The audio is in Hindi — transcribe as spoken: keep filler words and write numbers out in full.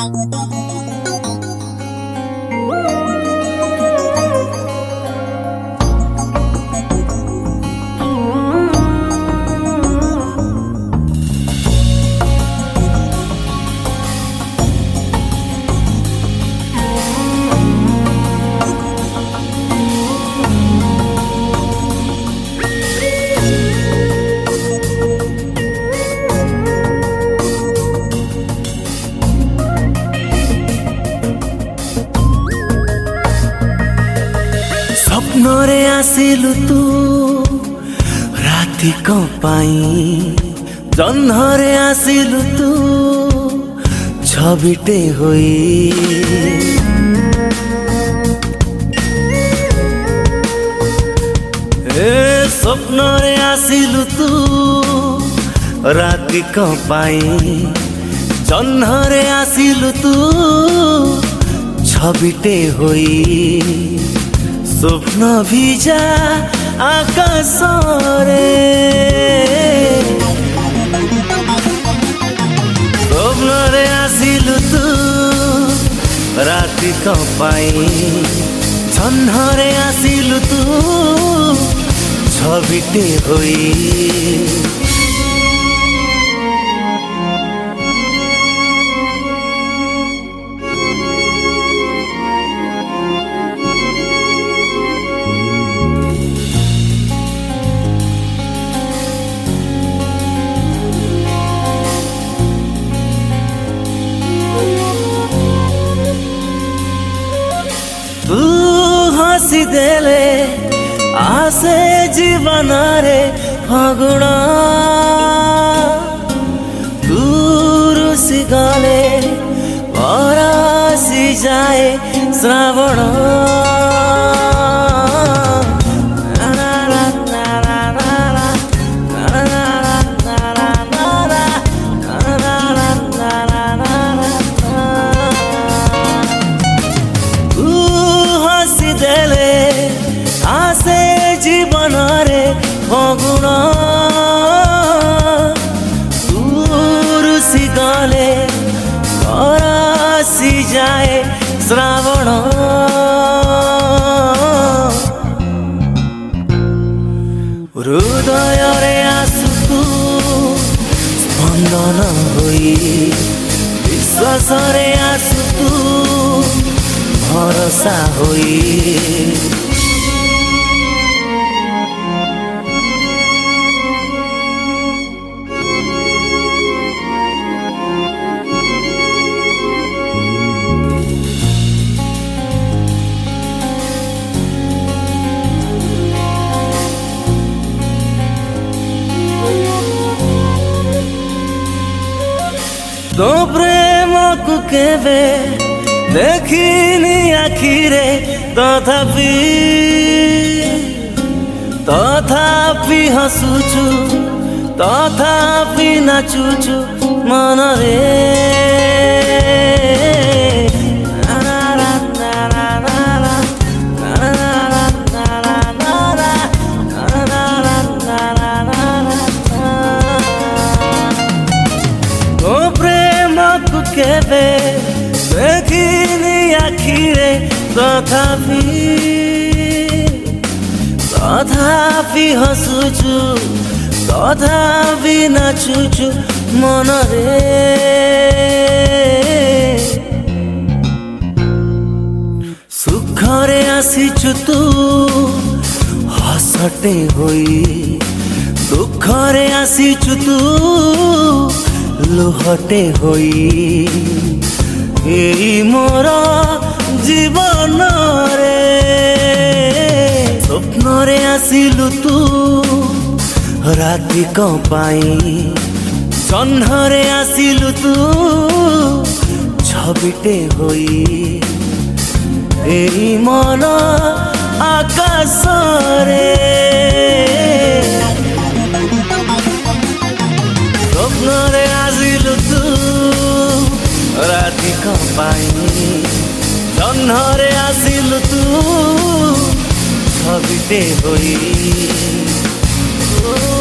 स्वप्नरे आसिलु तू राति कपाई जन्हरे आसिलु तू छबिटे होई ए स्वप्नरे आसिलु तू राति कपाई जन्हरे आसिलु तू छबिटे होई स्वप्न भिजा आकाश रे स्वप्न रे आसिलु तू राति कपाई जन्हरे आसिलु तू छबिटे होई तू हसी देले आसे जीवन रे फागुण तू रुसी गले बरसी जाए श्रावण आसे जीवन रे फागुण रुसी गले बरसी जाए श्रावण हृदय रे आसु तू स्पंदन होई विश्वास रे आसु तू भरोसा होई तो प्रेम को केवे देखिनी आखिरे तथापि तथापि हसुछु तथापि नाचुछु मन रे केवे देखिनी आखिरे तथापि तथापि हसुछु तथापि नाचुछु मन रे सुखरे आसिछु तू हसटे होई दुखरे आसिछु तू लुहटे होई एई मोर जीवन रे स्वप्न रे आसिलु तू राति कपाई जन्हरे आसिलु तू छबिटे होई एई मन आकाश रे स्वप्न रे आसिलु तू राति कपाई जन्हरे आसिलु तू छबिटे होई।